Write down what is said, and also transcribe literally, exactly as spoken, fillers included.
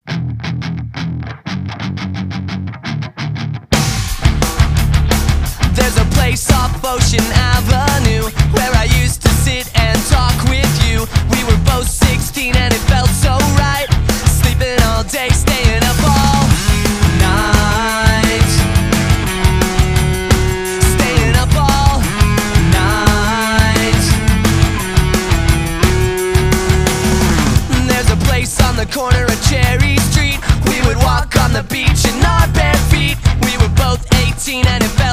There's a place off Ocean Avenue where I used to sit and talk with you. We were both sixteen and it felt so right, sleeping all day, staying up all night, staying up all night. There's a place on the corner of Cherry Street. We would walk on the beach in our bare feet. We were both eighteen and it felt